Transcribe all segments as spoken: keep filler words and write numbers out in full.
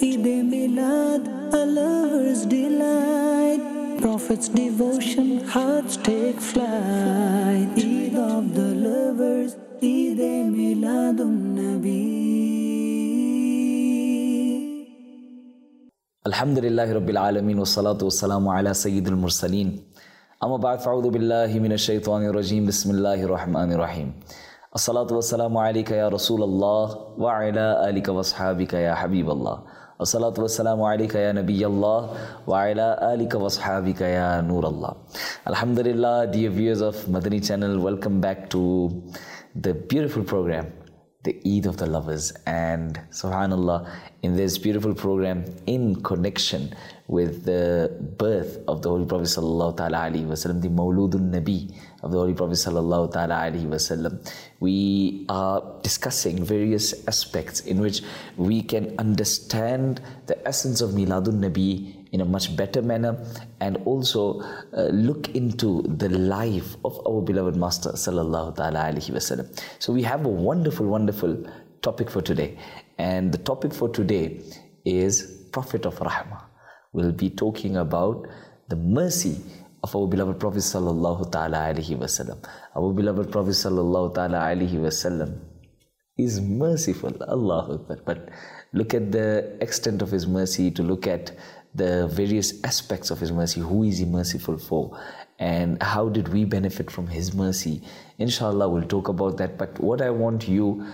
Eid-e-Milad, a lover's delight. Prophet's devotion, hearts take flight. Eid of the lovers, Eid-e-Miladun Nabi. Alhamdulillahi Rabbil Alameen wa salatu wa salamu ala Sayyidil Mursaleen. Amma ba'd, fa'udhu billahi minash shaitanir rajim. Bismillahir Rahmanir Rahim. As-salatu wa salamu alayka ya Rasulallah wa ala alika wa ashabika ya Habiballah. As-salatu wa salamu alayka ya Nabiyallah wa ala alika wa ashabika ya Nurallah. Alhamdulillah, dear viewers of Madani channel, welcome back to the beautiful program, the Eid of the Lovers. And subhanallah, in this beautiful program, in connection with the birth of the Holy Prophet sallallahu ta'ala alaihi wasallam, the Mawludun Nabi of the Holy Prophet sallallahu ta'ala alaihi wasallam, we are discussing various aspects in which we can understand the essence of Miladun Nabi in a much better manner, and also uh, look into the life of our beloved Master sallallahu ta'ala alaihi wasallam. So we have a wonderful, wonderful topic for today. And the topic for today is Prophet of Rahmah. We'll be talking about the mercy of our beloved Prophet sallallahu ta'ala alaihi wasallam. Our beloved Prophet sallallahu ta'ala alaihi wasallam is merciful, Allahu Akbar. But look at the extent of his mercy, to look at the various aspects of his mercy. Who is he merciful for? And how did we benefit from his mercy? Inshallah, we'll talk about that. But what I want you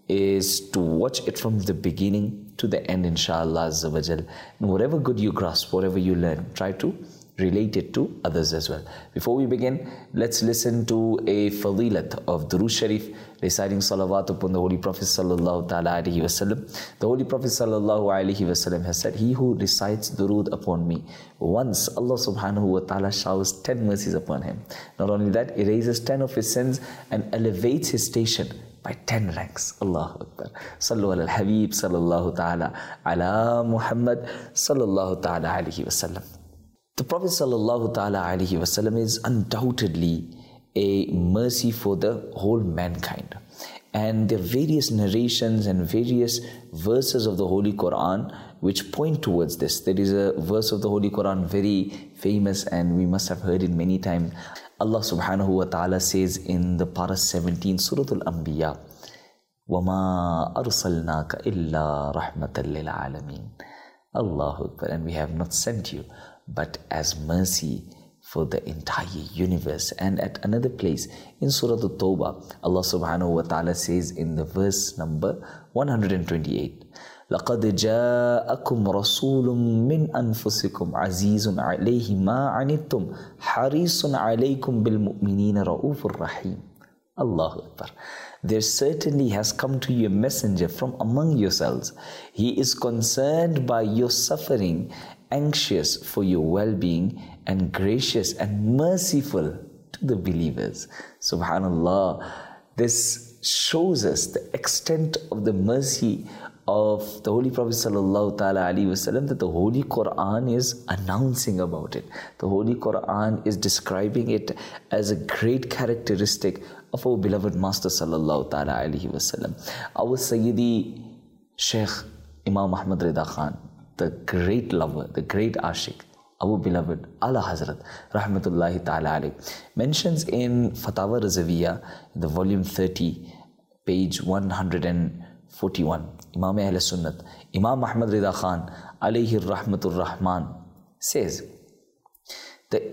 is to watch it from the beginning to the end, inshallah azza wa jal. And whatever good you grasp, whatever you learn, try to relate it to others as well. Before we begin, let's listen to a fadilat of Durood Sharif, reciting salawat upon the Holy Prophet sallallahu ta'ala alaihi wasallam. The Holy Prophet sallallahu alaihi wasallam has said, he who recites durood upon me once, Allah subhanahu wa ta'ala showers ten mercies upon him. Not only that, erases ten of his sins and elevates his station by ten ranks. Allahu Akbar. Sallu ala al-Habib sallallahu ta'ala ala Muhammad sallallahu ta'ala alaihi wasallam. The Prophet sallallahu ta'ala alaihi wasallam is undoubtedly a mercy for the whole mankind. And there are various narrations and various verses of the Holy Quran which point towards this. There is a verse of the Holy Quran very famous, and we must have heard it many times. Allah subhanahu wa ta'ala says in the Parah seventeen, Surah Al-Anbiya, وَمَا أَرْسَلْنَاكَ إِلَّا رَحْمَةً لِلْعَالَمِينَ. Allahu Akbar. And we have not sent you but as mercy for the entire universe. And at another place in Surah At-Tawbah, Allah subhanahu wa ta'ala says in the verse number one hundred twenty-eight, لَقَدْ جَاءَكُمْ رَسُولٌ مِّنْ أَنفُسِكُمْ عَزِيزٌ عَلَيْهِ مَا عَنِتُّمْ حَرِيصٌ عَلَيْكُمْ بِالْمُؤْمِنِينَ رَؤُوفٌ رَحِيمٌ. Allahu Akbar. There certainly has come to you a messenger from among yourselves. He is concerned by your suffering, anxious for your well-being, and gracious and merciful to the believers. Subhanallah. This shows us the extent of the mercy of the Holy Prophet sallallahu ta'ala alaihi wasallam, that the Holy Quran is announcing about it. The Holy Quran is describing it as a great characteristic of our beloved Master sallallahu ta'ala alaihi wasallam. Our Sayyidi Shaykh Imam Ahmad Rida Khan, the great lover, the great ashik, our beloved Ala Hazrat rahmatullahi ta'ala alayh, mentions in Fatawa Razaviya, in the volume thirty, page one hundred forty-one, Imam Ahl Sunnat, Imam Ahmad Rida Khan alayhi rahmatur rahman says, the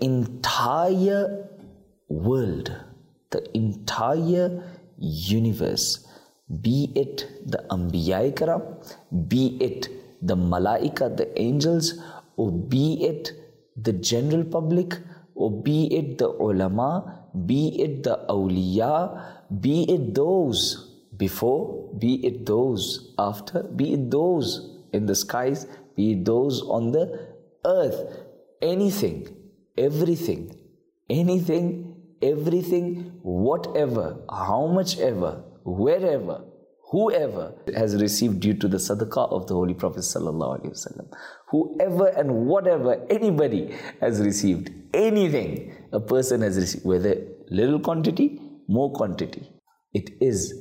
entire world, the entire universe, be it the Anbiya Karam, be it the Malaika, the angels, or be it the general public, or be it the ulama, be it the awliya, be it those before, be it those after, be it those in the skies, be it those on the earth, anything, everything, anything, everything, whatever, how much ever, wherever, whoever has received due to the sadaqah of the Holy Prophet sallallahu alaihi wasallam, whoever and whatever, anybody has received anything, a person has received, whether little quantity, more quantity, it is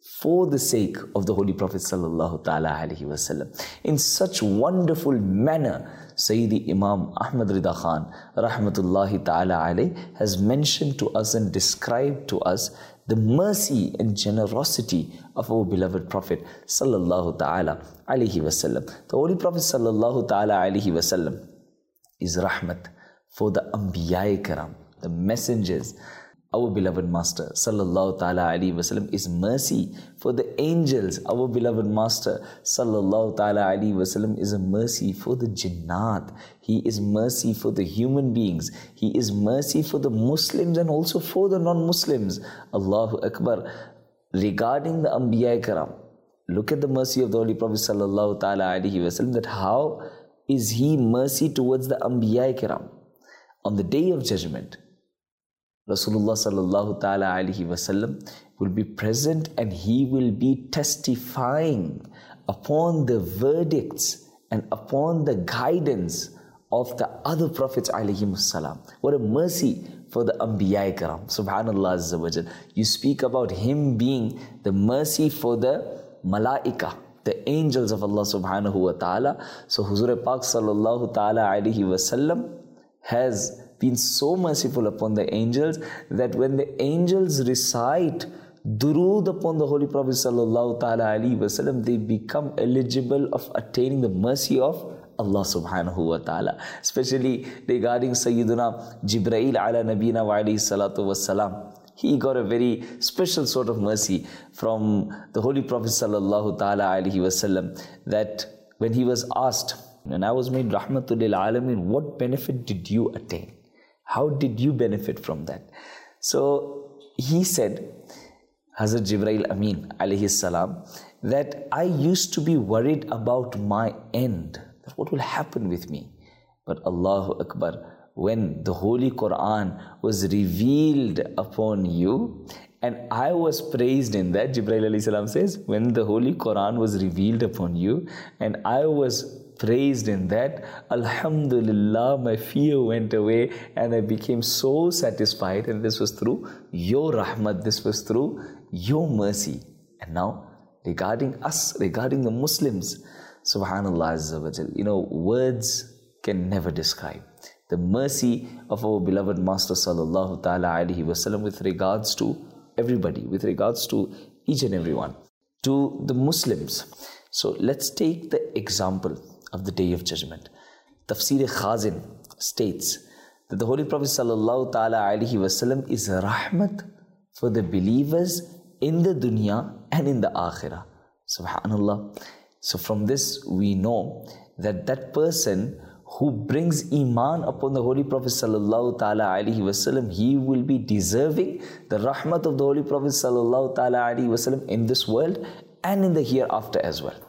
for the sake of the Holy Prophet sallallahu ta'ala alaihi wasallam. In such wonderful manner, Sayyidi Imam Ahmad Rida Khan rahmatullahi ta'ala alayh has mentioned to us and described to us the mercy and generosity of our beloved Prophet sallallahu ta'ala alaihi wasallam. The Holy Prophet sallallahu ta'ala alaihi wasallam is rahmat for the Anbiya Karam, the messengers. Our beloved Master sallallahu ta'ala alaihi wasallam is mercy for the angels. Our beloved Master sallallahu ta'ala alaihi wasallam is a mercy for the jinnat. He is mercy for the human beings. He is mercy for the Muslims and also for the non-Muslims. Allahu Akbar. Regarding the Anbiya Karam, look at the mercy of the Holy Prophet sallallahu ta'ala alaihi wasallam, that how is he mercy towards the Anbiya Karam. On the Day of Judgment, Rasulullah sallallahu ta'ala alaihi wasallam will be present and he will be testifying upon the verdicts and upon the guidance of the other prophets alayhimus salam. What a mercy for the Anbiya Karam. Subhanallah Azza wa Jal. You speak about him being the mercy for the Malaika, the angels of Allah subhanahu wa ta'ala. So Huzur Pak sallallahu ta'ala alaihi wasallam has been so merciful upon the angels that when the angels recite durood upon the Holy Prophet sallallahu ta'ala alaihi wasallam, they become eligible of attaining the mercy of Allah subhanahu wa ta'ala. Especially regarding Sayyiduna Jibreel ala nabina wa alayhi salatu wassalam. He got a very special sort of mercy from the Holy Prophet sallallahu ta'ala alaihi wasallam, that when he was asked, and I was made rahmatul lil alamin, what benefit did you attain? How did you benefit from that? So he said, Hazrat Jibreel Amin alayhi salam, that I used to be worried about my end, that what will happen with me. But Allahu Akbar, when the Holy Quran was revealed upon you, and I was praised in that, Jibreel alayhi salam says, when the Holy Quran was revealed upon you, and I was praised in that, Alhamdulillah, my fear went away and I became so satisfied, and this was through your rahmat, this was through your mercy. And now, regarding us, regarding the Muslims, Subhanallah Azza wa Jal, you know, words can never describe the mercy of our beloved Master sallallahu ta'ala alaihi wasallam with regards to everybody, with regards to each and every one, to the Muslims. So let's take the example of the Day of Judgment. Tafsir Khazin states that the Holy Prophet sallallahu ta'ala alaihi wasallam is rahmat for the believers in the dunya and in the akhirah. Subhanallah. So from this we know that that person who brings iman upon the Holy Prophet sallallahu ta'ala alaihi wasallam, he will be deserving the rahmat of the Holy Prophet sallallahu ta'ala alaihi wasallam in this world and in the hereafter as well.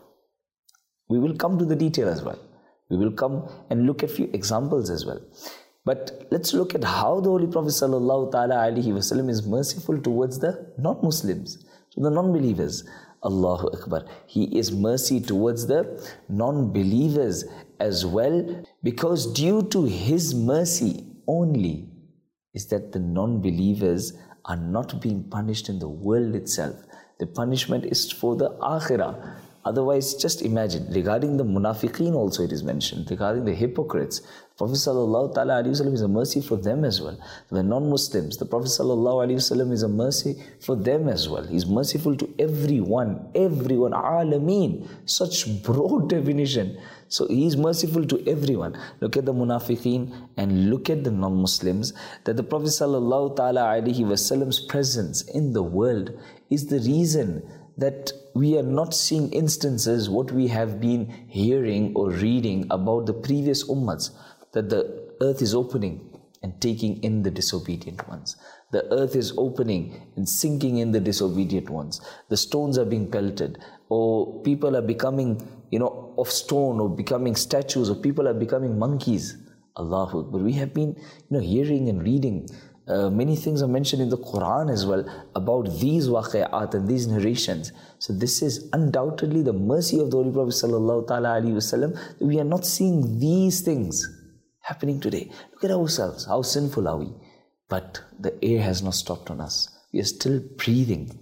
We will come to the detail as well. We will come and look at few examples as well. But let's look at how the Holy Prophet sallallahu ta'ala alaihi wasallam is merciful towards the non-Muslims, to the non-believers. Allahu Akbar. He is mercy towards the non-believers as well, because due to His mercy only is that the non-believers are not being punished in the world itself. The punishment is for the akhirah. Otherwise, just imagine, regarding the munafiqeen also it is mentioned, regarding the hypocrites, Prophet sallallahu ta'ala alaihi wasallam is a mercy for them as well. The non-Muslims, the Prophet sallallahu alaihi wasallam is a mercy for them as well. He's merciful to everyone, everyone, alameen, such broad definition. So he is merciful to everyone. Look at the munafiqeen and look at the non-Muslims, that the Prophet sallallahu ta'ala alaihi wasallam's presence in the world is the reason that we are not seeing instances what we have been hearing or reading about the previous ummahs, that the earth is opening and taking in the disobedient ones. The earth is opening and sinking in the disobedient ones. The stones are being pelted, or people are becoming, you know, of stone, or becoming statues, or people are becoming monkeys. Allahu Akbar. We have been, you know, hearing and reading. Uh, many things are mentioned in the Quran as well about these waqi'at and these narrations. So this is undoubtedly the mercy of the Holy Prophet sallallahu ta'ala alaihi wasallam. We are not seeing these things happening today. Look at ourselves. How sinful are we? But the air has not stopped on us. We are still breathing.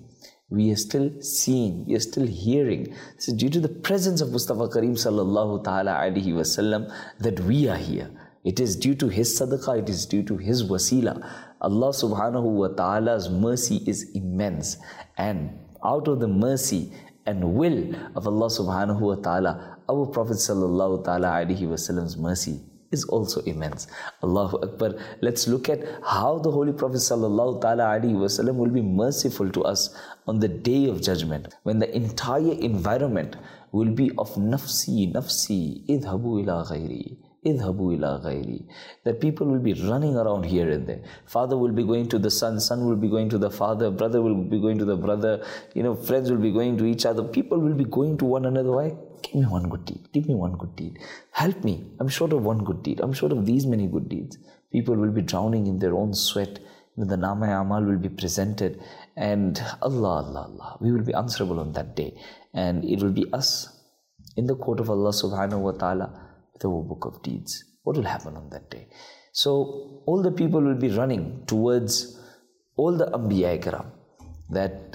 we are still seeing, we are still hearing. This is due to the presence of Mustafa Kareem sallallahu ta'ala alayhi wasallam that we are here. It is due to his sadaqah, it is due to his wasila. Allah subhanahu wa ta'ala's mercy is immense. And out of the mercy and will of Allah subhanahu wa ta'ala, our Prophet sallallahu ta'ala alayhi wasallam's mercy is also immense. Allahu Akbar. Let's look at how the Holy Prophet sallallahu ta'ala alayhi wasallam will be merciful to us on the day of judgment, when the entire environment will be of nafsi, nafsi, idhabu ila ghayri. Idhabu ila ghayri. That people will be running around here and there. Father will be going to the son, son will be going to the father, brother will be going to the brother, you know, friends will be going to each other. People will be going to one another. Why? Give me one good deed. Give me one good deed. Help me. I'm short of one good deed. I'm short of these many good deeds. People will be drowning in their own sweat. The Nama-e-Amal will be presented. And Allah, Allah, Allah. We will be answerable on that day. And it will be us in the court of Allah subhanahu wa ta'ala, the book of deeds. What will happen on that day? So all the people will be running towards all the Anbiya Kiram, that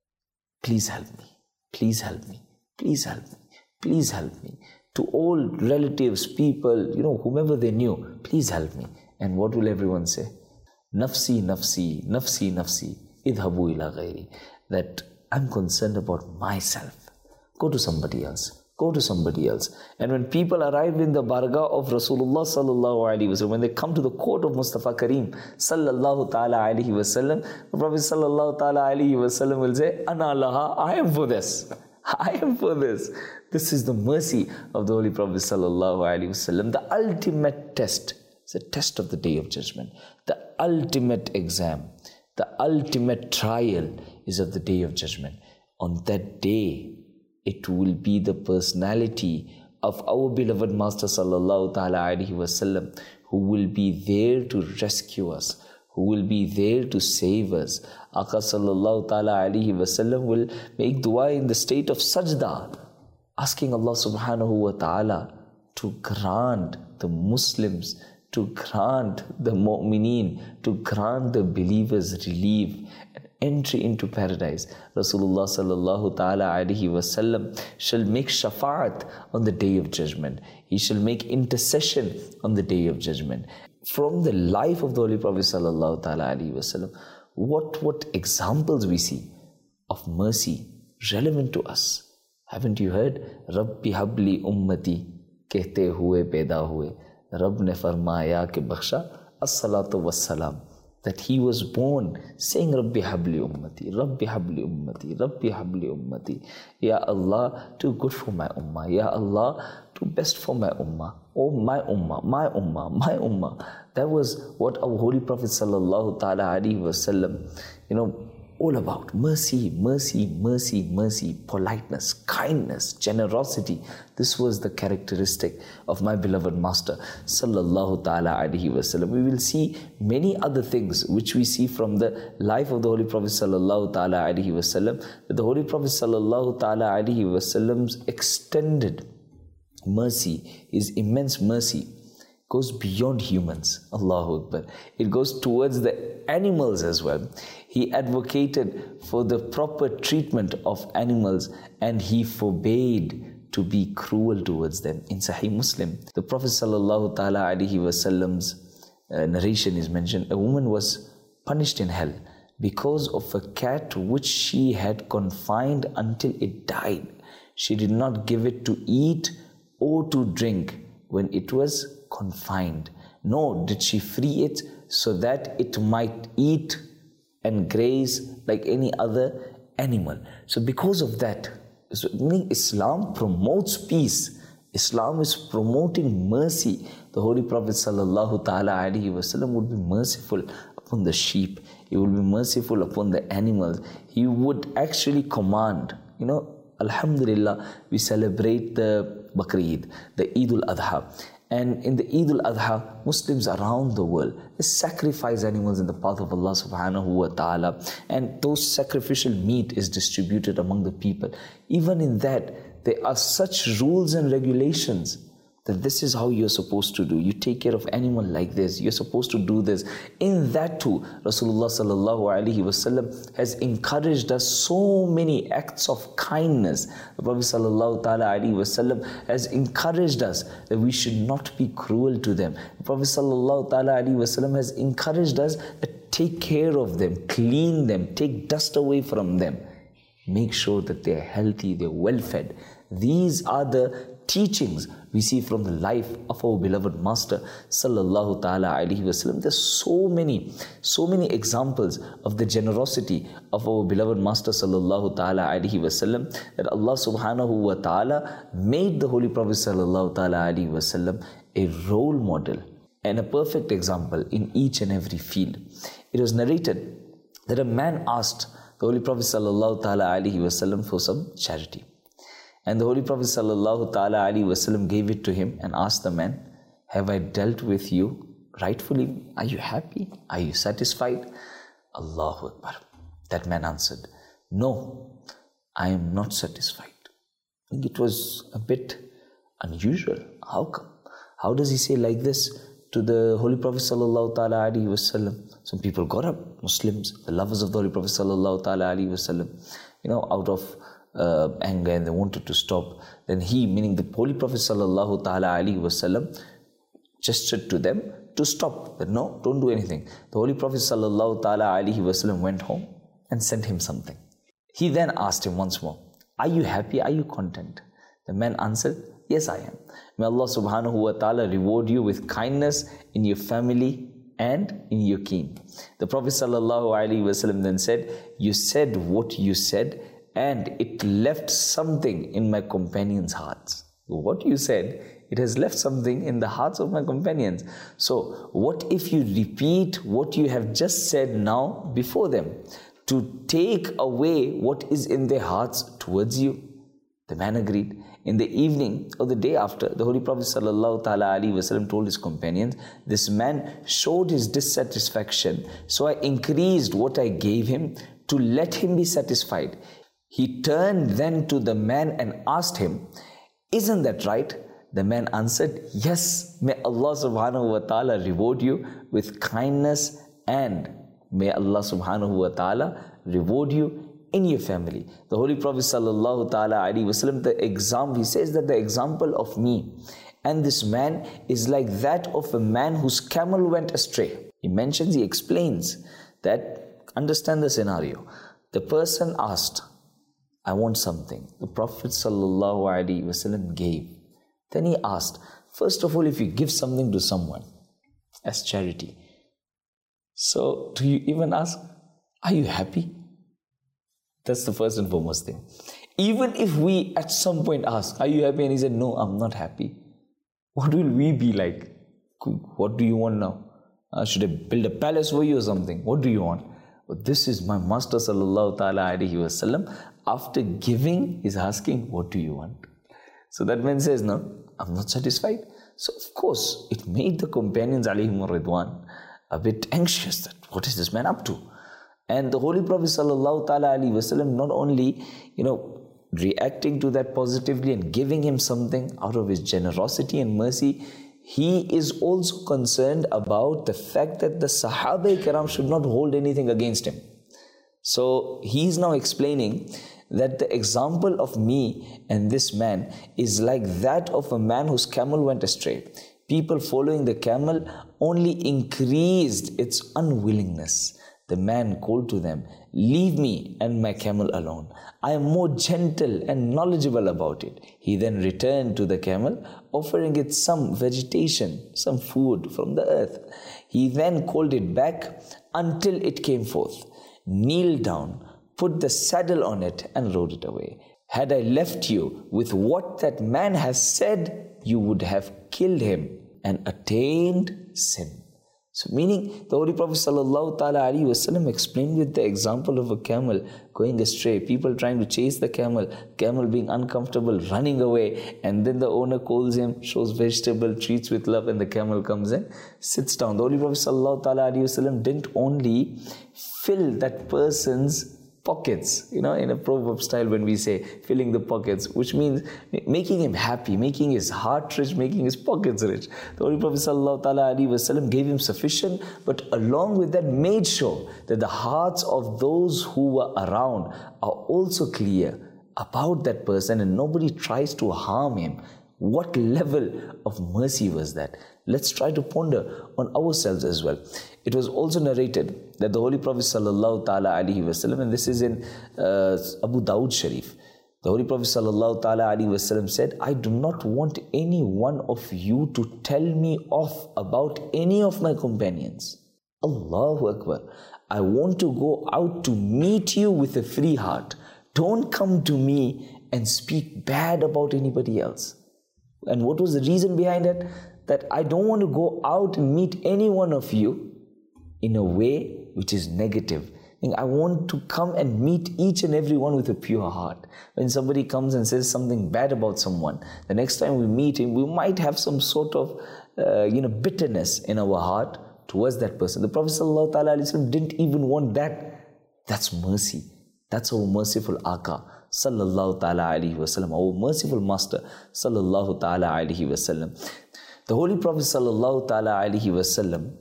please help me, please help me, please help me, please help me. To all relatives, people, you know, whomever they knew, please help me. And what will everyone say? Nafsi, nafsi, nafsi, nafsi, idhabu ila ghayri. That I'm concerned about myself. Go to somebody else. Go to somebody else. And when people arrive in the bargah of Rasulullah sallallahu alaihi wasallam, when they come to the court of Mustafa Kareem sallallahu ta'ala alaihi wasallam, the Prophet sallallahu ta'ala alaihi wasallam will say, Ana laha, I am for this. I am for this. This is the mercy of the Holy Prophet sallallahu alaihi wasallam. The ultimate test. It's a test of the day of judgment. The ultimate exam. The ultimate trial is of the day of judgment. On that day, it will be the personality of our beloved Master sallallahu ta'ala alaihi wasallam who will be there to rescue us, who will be there to save us. Aka sallallahu ta'ala alaihi wasallam will make dua in the state of sajda, asking Allah subhanahu wa ta'ala to grant the Muslims, to grant the mu'mineen, to grant the believers relief and entry into paradise. Rasulullah sallallahu ta'ala alaihi wasallam shall make shafa'at on the day of judgment. He shall make intercession on the day of judgment. From the life of the Holy Prophet sallallahu ta'ala alaihi wasallam, what, what examples we see of mercy relevant to us. Haven't you heard? Rabbi habli ummati kehte hue paida hue. Rabb ne farmaya ke bakhsha as-salatu was-salam. That he was born saying Rabbi habli ummati, Rabbi habli ummati, Rabbi habli ummati. Ya Allah, do good for my ummah. Ya Allah, do best for my ummah. Oh my ummah, my ummah, my ummah. That was what our Holy Prophet sallallahu ta'ala alaihi wasallam, you know, all about. Mercy, mercy, mercy, mercy, politeness, kindness, generosity. This was the characteristic of my beloved Master sallallahu ta'ala alaihi wasallam. We will see many other things which we see from the life of the Holy Prophet sallallahu ta'ala alaihi wasallam. The Holy Prophet sallallahu ta'ala alaihi wasallam's extended mercy, his immense mercy, goes beyond humans. Allahu Akbar. It goes towards the animals as well. He advocated for the proper treatment of animals and he forbade to be cruel towards them. In Sahih Muslim, the Prophet sallallahu ta'ala alaihi wasallam's uh, narration is mentioned. A woman was punished in hell because of a cat which she had confined until it died. She did not give it to eat or to drink when it was confined, nor did she free it so that it might eat and graze like any other animal. So because of that, so Islam promotes peace. Islam is promoting mercy. The Holy Prophet sallallahu ta'ala alaihi wasallam would be merciful upon the sheep. He would be merciful upon the animals. He would actually command, you know, Alhamdulillah, we celebrate the Bakr Eid, the Eid al-Adha. And in the Eid al-Adha, Muslims around the world, they sacrifice animals in the path of Allah subhanahu wa ta'ala. And those sacrificial meat is distributed among the people. Even in that, there are such rules and regulations that this is how you're supposed to do. You take care of animal like this. You're supposed to do this. In that too, Rasulullah sallallahu alaihi wasallam has encouraged us so many acts of kindness. The Prophet sallallahu alaihi wasallam has encouraged us that we should not be cruel to them. The Prophet sallallahu alaihi wasallam has encouraged us that take care of them, clean them, take dust away from them. Make sure that they're healthy, they're well fed. These are the teachings we see from the life of our beloved Master sallallahu ta'ala alaihi wasallam. There's so many, so many examples of the generosity of our beloved Master sallallahu ta'ala alaihi wasallam that Allah subhanahu wa ta'ala made the Holy Prophet sallallahu ta'ala alaihi wasallam a role model and a perfect example in each and every field. It was narrated that a man asked the Holy Prophet sallallahu ta'ala alaihi wasallam for some charity. And the Holy Prophet sallallahu ta'ala alaihi wasallam gave it to him and asked the man, have I dealt with you rightfully? Are you happy? Are you satisfied? Allahu Akbar. That man answered, no, I am not satisfied. I think it was a bit unusual. How come? How does he say like this to the Holy Prophet sallallahu ta'ala alaihi wasallam? Some people got up, Muslims, the lovers of the Holy Prophet sallallahu ta'ala alaihi wasallam, you know, out of Uh, anger, and they wanted to stop. Then he, meaning the Holy Prophet sallallahu ta'ala alaihi wasallam, gestured to them to stop. That no, don't do anything. The Holy Prophet sallallahu ta'ala alaihi wasallam went home and sent him something. He then asked him once more, are you happy? Are you content? The man answered, yes, I am. May Allah subhanahu wa ta'ala reward you with kindness in your family and in your kin. The Prophet sallallahu alaihi wasallam then said, you said what you said, and it left something in my companions' hearts. What you said, it has left something in the hearts of my companions. So, what if you repeat what you have just said now before them to take away what is in their hearts towards you? The man agreed. In the evening or the day after, the Holy Prophet sallallahu ta'ala alaihi wasallam told his companions, this man showed his dissatisfaction, so I increased what I gave him to let him be satisfied. He turned then to the man and asked him, isn't that right? The man answered, yes, may Allah subhanahu wa ta'ala reward you with kindness, and may Allah subhanahu wa ta'ala reward you in your family. The Holy Prophet sallallahu ta'ala alaihi wasallam, the example, he says that the example of me and this man is like that of a man whose camel went astray. He mentions, he explains that, understand the scenario. The person asked, I want something. The Prophet sallallahu alaihi wasallam gave. Then he asked, first of all, if you give something to someone as charity, so do you even ask, are you happy? That's the first and foremost thing. Even if we at some point ask, are you happy? And he said, no, I'm not happy. What will we be like? What do you want now? Uh, should I build a palace for you or something? What do you want? But this is my Master sallallahu ta'ala alaihi wasallam. After giving, is asking, what do you want? So that man says, no, I'm not satisfied. So of course, it made the companions alayhim ridwan a bit anxious that what is this man up to? And the Holy Prophet sallallahu ta'ala alaihi wasallam not only, you know, reacting to that positively and giving him something out of his generosity and mercy, he is also concerned about the fact that the Sahaba-i-Kiram should not hold anything against him. So he is now explaining that the example of me and this man is like that of a man whose camel went astray. People following the camel only increased its unwillingness. The man called to them, leave me and my camel alone. I am more gentle and knowledgeable about it. He then returned to the camel, offering it some vegetation, some food from the earth. He then called it back until it came forth. Kneeled down, put the saddle on it and rode it away. Had I left you with what that man has said, you would have killed him and attained sin. So meaning the Holy Prophet sallallahu ta'ala alaihi wasallam explained with the example of a camel going astray, people trying to chase the camel, camel being uncomfortable, running away, and then the owner calls him, shows vegetable, treats with love, and the camel comes in, sits down. The Holy Prophet sallallahu ta'ala alaihi wasallam didn't only fill that person's pockets, you know, in a proverb style when we say filling the pockets, which means making him happy, making his heart rich, making his pockets rich. The Holy Prophet ﷺ gave him sufficient, but along with that made sure that the hearts of those who were around are also clear about that person and nobody tries to harm him. What level of mercy was that? Let's try to ponder on ourselves as well. It was also narrated that the Holy Prophet sallallahu ta'ala alaihi wasallam, and this is in uh, Abu Dawud Sharif, the Holy Prophet sallallahu ta'ala alaihi wasallam said, I do not want any one of you to tell me off about any of my companions. Allahu Akbar. I want to go out to meet you with a free heart. Don't come to me and speak bad about anybody else. And what was the reason behind it? That I don't want to go out and meet any one of you in a way which is negative. I want to come and meet each and every one with a pure heart. When somebody comes and says something bad about someone, the next time we meet him, we might have some sort of uh, you know, bitterness in our heart towards that person. The Prophet ﷺ didn't even want that. That's mercy. That's our merciful Aqā sallallahu ta'ala alayhi wa sallam, our merciful Master sallallahu ta'ala alayhi wa sallam. The Holy Prophet sallallahu ta'ala alayhi wa sallam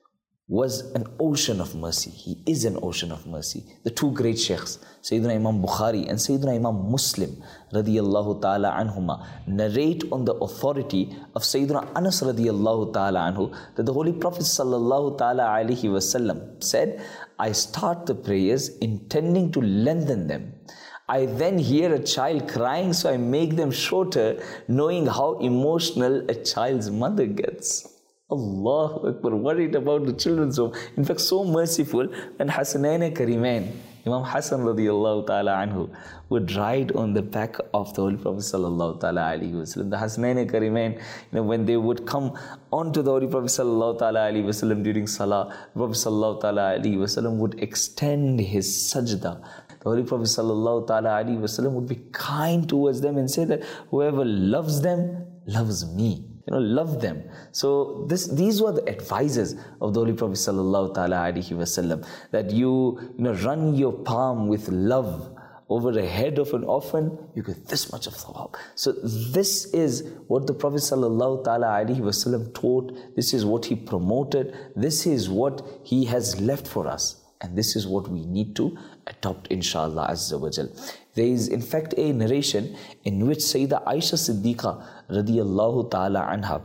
was an ocean of mercy. He is an ocean of mercy. The two great sheikhs, Sayyidina Imam Bukhari and Sayyidina Imam Muslim radiyallahu ta'ala anhuma, narrate on the authority of Sayyidina Anas radiyallahu ta'ala anhu that the Holy Prophet sallallahu ta'ala alayhi wa sallam said, I start the prayers intending to lengthen them. I then hear a child crying, so I make them shorter, knowing how emotional a child's mother gets. Allahu Akbar, worried about the children's home. In fact, so merciful, when Hasanain Karimain, Imam Hassan radiyallahu ta'ala anhu, would ride on the back of the Holy Prophet sallallahu ta'ala alayhi wa sallam. The Hasanain Karimain, you know, when they would come onto the Holy Prophet sallallahu ta'ala alayhi wa sallam during Salah, the Prophet sallallahu ta'ala alayhi wa sallam would extend his sajda. The Holy Prophet sallallahu ta'ala alayhi wa sallam would be kind towards them and say that whoever loves them, loves me. You know, love them. So this, these were the advisors of the Holy Prophet sallallahu ta'ala alayhi wa sallam, that you, you know, run your palm with love over the head of an orphan, you get this much of thawab. So this is what the Prophet sallallahu ta'ala alayhi wa sallam taught. This is what he promoted. This is what he has left for us. And this is what we need to adopt, inshallah azza wa jal. There is in fact a narration in which Sayyidah Aisha Siddiqa radiyallahu ta'ala anha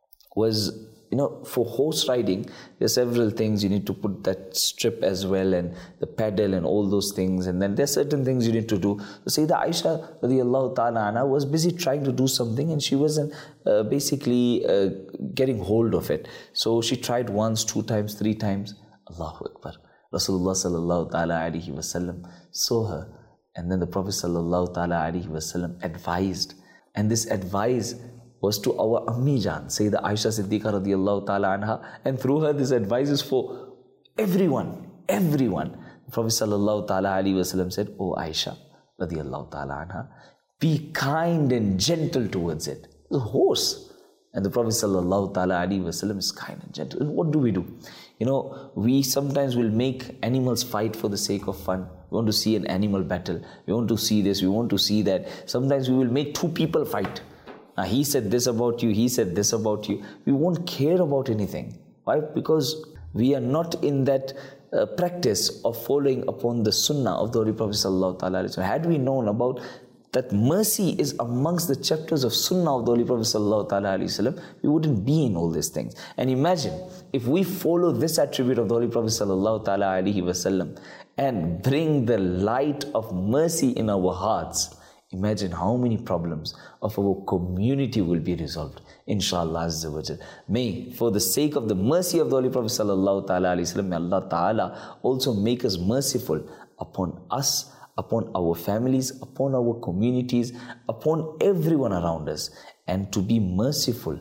was, you know, for horse riding, there are several things. You need to put that strip as well and the pedal and all those things. And then there are certain things you need to do. So Sayyidah Aisha radiyallahu ta'ala anha was busy trying to do something and she wasn't uh, basically uh, getting hold of it. So she tried once, two times, three times. Allahu Akbar. Rasulullah sallallahu ta'ala alayhi wa sallam saw her, and then the Prophet sallallahu ta'ala alayhi wa sallam advised, and this advice was to our Ammi Jan, Sayyidah Aisha Siddiqa radiyallahu ta'ala anha, and through her this advice is for everyone, everyone. The Prophet sallallahu ta'ala alayhi wa sallam said, O Aisha radiyallahu ta'ala anha, be kind and gentle towards it. The horse. And the Prophet sallallahu ta'ala alayhi wa sallam is kind and gentle. What do we do? You know, we sometimes will make animals fight for the sake of fun. We want to see an animal battle. We want to see this, we want to see that. Sometimes we will make two people fight. Now, he said this about you, he said this about you. We won't care about anything. Why? Because we are not in that uh, practice of following upon the sunnah of the Holy Prophet sallallahu ta'ala alayhi wa sallam. Had we known about that mercy is amongst the chapters of Sunnah of the Holy Prophet sallallahu ta'ala alayhi wa sallam, we wouldn't be in all these things. And imagine, if we follow this attribute of the Holy Prophet sallallahu ta'ala alayhi wa sallam and bring the light of mercy in our hearts, imagine how many problems of our community will be resolved. Inshallah azza wa jal. May, for the sake of the mercy of the Holy Prophet sallallahu ta'ala alayhi wa sallam, may Allah ta'ala also make us merciful upon us, upon our families, upon our communities, upon everyone around us. And to be merciful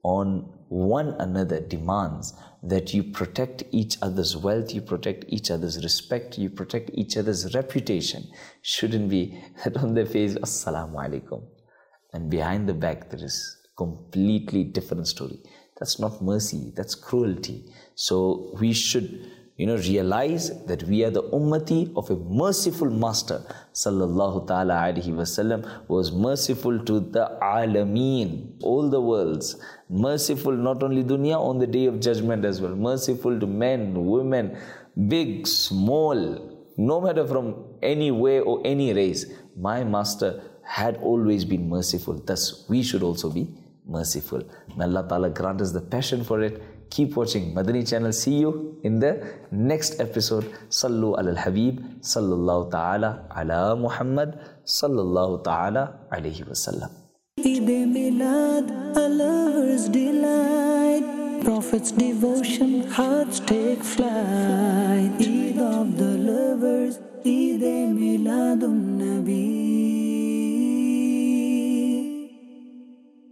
on one another demands that you protect each other's wealth, you protect each other's respect, you protect each other's reputation. Shouldn't be that on their face, Assalamu alaikum, and behind the back there is completely different story. That's not mercy, that's cruelty. So we should you know, realize that we are the ummati of a merciful master, sallallahu ta'ala alaihi wasallam, was merciful to the alameen, all the worlds, merciful not only dunya, on the day of judgment as well, merciful to men, women, big, small, no matter from any way or any race. My master had always been merciful, thus we should also be merciful. May Allah ta'ala grant us the passion for it. Keep watching Madani channel. See you in the next episode. Sallu ala al-Habib sallallahu ta'ala ala Muhammad sallallahu ta'ala alayhi wasallam. Eid Milad, a lover's delight, Prophet's devotion, hearts take flight. Eid of the lovers, Eid Miladun Nabi.